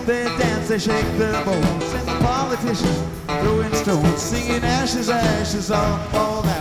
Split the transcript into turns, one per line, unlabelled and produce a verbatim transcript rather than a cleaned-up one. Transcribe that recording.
They dance, they shake their bones, and the politicians throwing stones, singing ashes, ashes all, all that.